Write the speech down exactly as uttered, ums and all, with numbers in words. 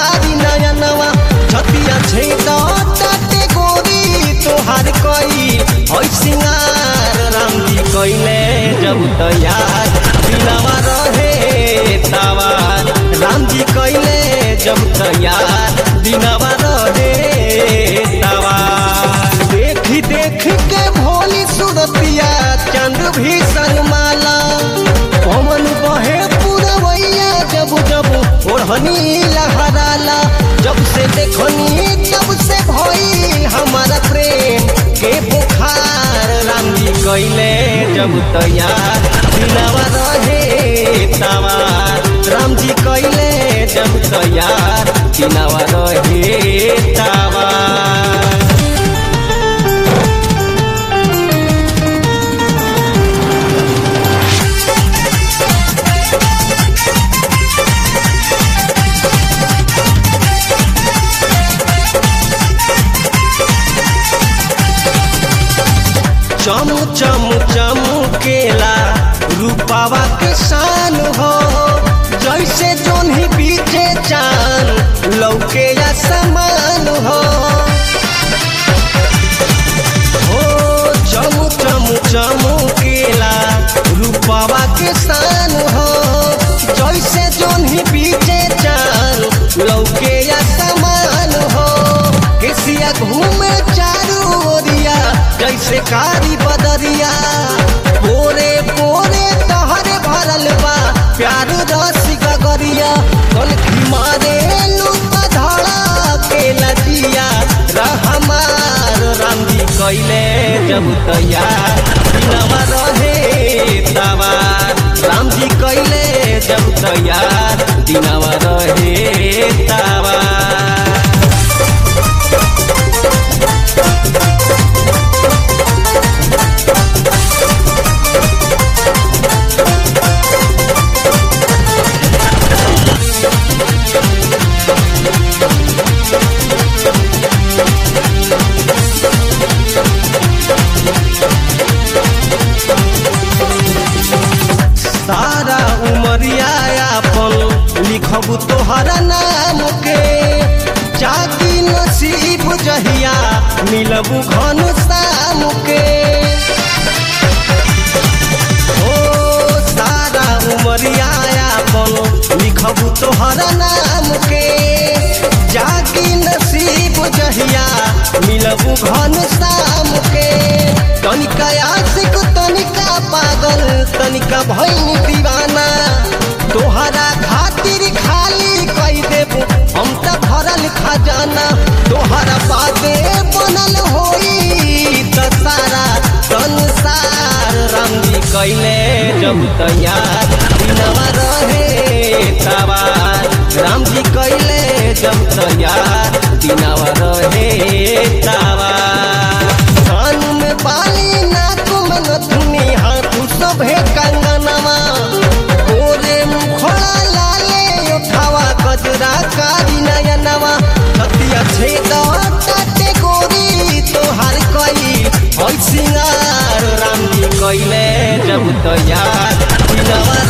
कारी नयनवा छतिया छेदा ताते गोरी तोहार कई होई सिंगार राम जी कइले जब तैयार दिलवा रहे तावार राम जी कइले जब तैयार दिलवा रहे तावार देखी देख के भोली सूरतिया चंद भी शर्माला पवन बहे पुरवैया जब जब ओढ़नी लहराला जब से देखनी तब से भई हमारा प्रेम के बुखार राम जी कइले जब तैयार दिलवा रहे तावार राम जी कइले जब तैयार दिलवा रहे तावार। चम चम चमकेला रूपावा के शान हो जैसे जोन्ही बीचे चांद लौके या समान हो हो चम चम चमकेला रूपावा के शान हो जैसे जोन्ही बीचे चांद लौके या समान हो केसिया घूमे चारू ओरिया जैसे कारी बदरिया पोरे पोरे तहरे भरल बा प्यार रस गगरिया कलखी मारे लूट धड़ा के लजिया रहमार राम जी कइले जब तैयार दिलवा रहे तावार राम जी कइले जब तैयार दिलवा रहे तावार। सारा उमरिया अपन लिखब तोहरा नाम के जागी नसीब जहिया मिलबू घन शाम के ओ सारा उमरिया अपन लिखब तोहरा नाम के जागी नसीब जहिया मिलबू घन शाम के तनिका आशिक तनिका पागल तनिका भइनी दीवाना तोहरा खातिर खाली कई देबू हम त भरल खजाना तोहरा बादे बनल होई त सारा संसार राम जी कइले जब तैयार दिलवा रहे तावार राम जी कइले जब तैयार दिलवा रहे तावार। कान में बाली नाक में नथुनी हाथ सभे कंगनवा गोरे मुखड़ा लाले उठावा गजरा कारी नयनवा छतिया छेदा ताते गोरी तोहार कई होई सिंगार राम जी कइले जब तैयार दिलवा